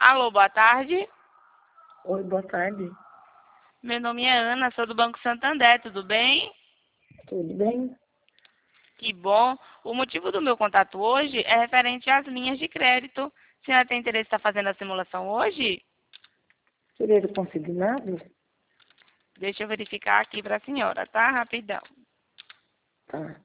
Alô, boa tarde. Oi, boa tarde. Meu nome é Ana, sou do Banco Santander, tudo bem? Tudo bem? Que bom. O motivo do meu contato hoje é referente às linhas de crédito. A senhora tem interesse em estar fazendo a simulação hoje? Querer consignado? Deixa eu verificar aqui para a senhora, tá? Rapidão. Tá.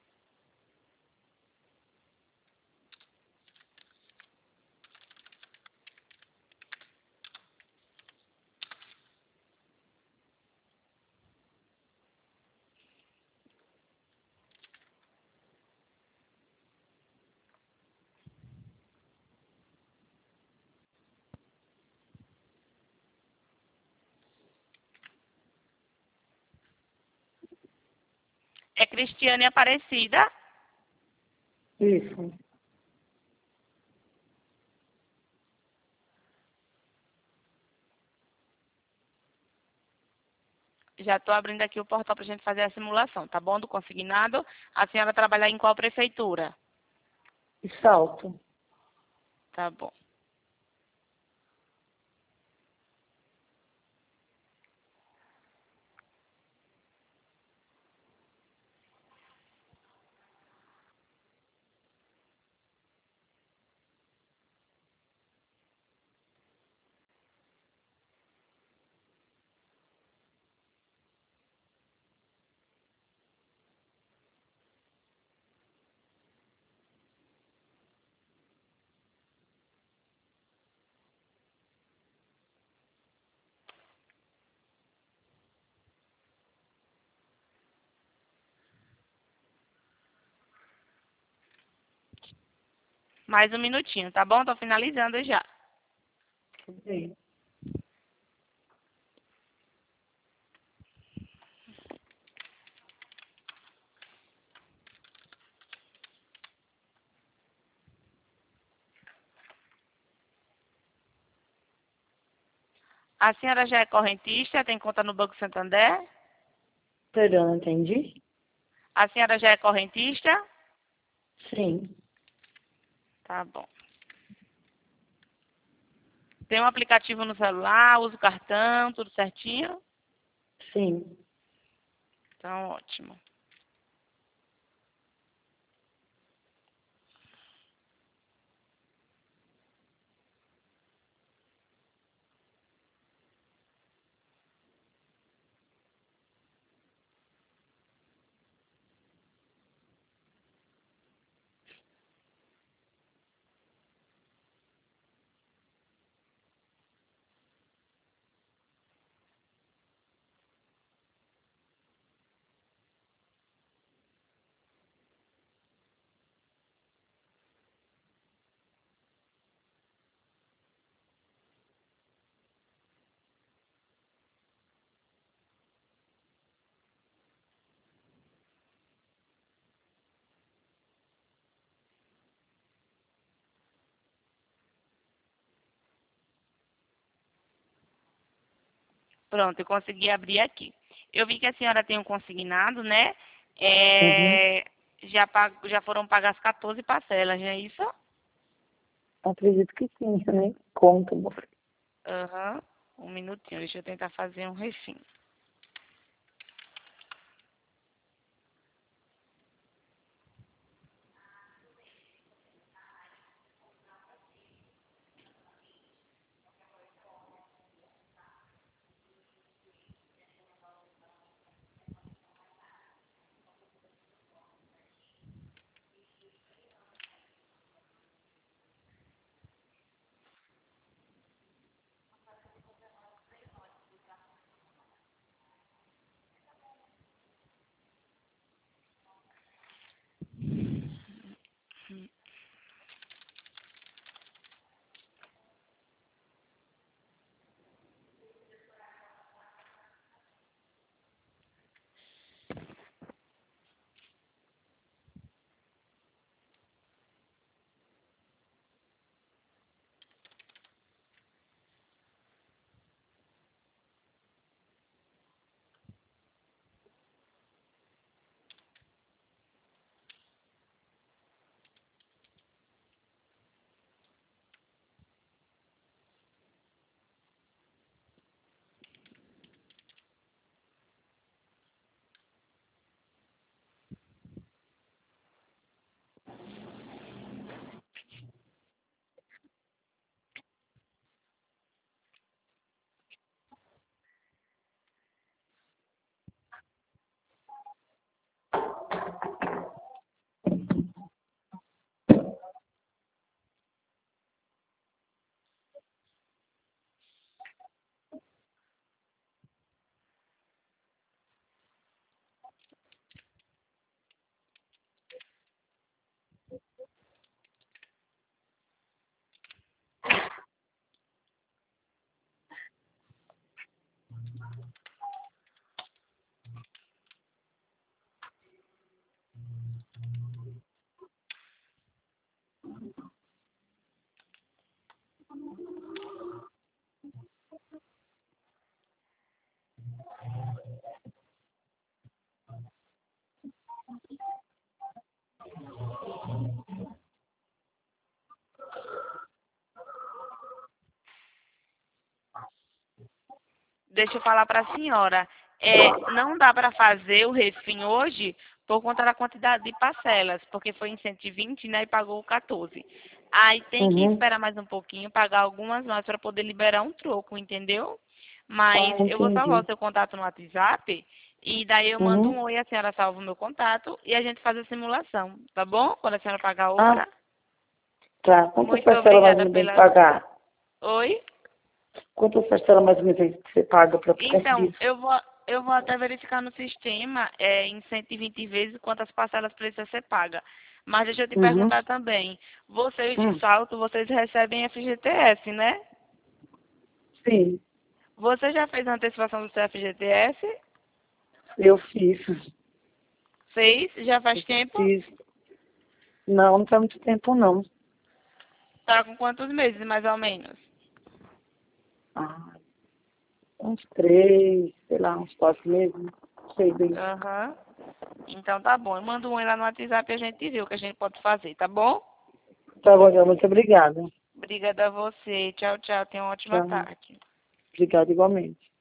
É Cristiane Aparecida. Isso. Já estou abrindo aqui o portal para a gente fazer a simulação, tá bom? Do consignado. A senhora trabalha em qual prefeitura? E salto? Tá bom. Mais um minutinho, tá bom? Tô finalizando já. Tudo bem. A senhora já é correntista, tem conta no Banco Santander? Perdão, não entendi? A senhora já é correntista? Sim. Tá bom. Tem um aplicativo no celular, usa o cartão, tudo certinho? Sim. Então, ótimo. Pronto, eu consegui abrir aqui. Eu vi que a senhora tem um consignado, né? Uhum. Já foram pagas 14 parcelas, não é isso? Acredito que sim, eu nem conto, moço. Aham. Um minutinho, deixa eu tentar fazer um refim. deixa eu falar para a senhora. Não dá para fazer o refim hoje por conta da quantidade de parcelas, porque foi em 120, né, e pagou 14. Aí tem que Uhum. esperar mais um pouquinho, pagar algumas mais para poder liberar um troco, entendeu? Mas Ah, eu vou salvar o entendi. seu contato no WhatsApp e daí eu mando um Uhum. oi, a senhora salva o meu contato e a gente faz a simulação, tá bom? Quando a senhora pagar a Ah, outra. tá. Quantas Muito parcelas mais ou obrigada menos tem que pela... pagar? Oi? Quantas parcelas mais ou menos tem que você paga para Então, conseguir? eu vou até verificar no sistema em 120 vezes quantas parcelas precisa ser paga. Mas deixa eu te Uhum. perguntar também. Vocês de Hum. salto, vocês recebem FGTS, né? Sim, Você já fez a antecipação do seu FGTS? eu fiz. Fez? Já faz tempo? Fiz. Não, não faz muito tempo, não. Tá com quantos meses, mais ou menos? Ah, uns 3, sei lá, uns 4 meses. Não sei bem. Aham. Então tá bom. Eu mando um oi lá no WhatsApp e a gente vê o que a gente pode fazer, tá bom? Tá bom, então, muito obrigada. Obrigada a você. Tchau, tchau. Tenha uma ótima Tchau. tarde. Obrigada igualmente.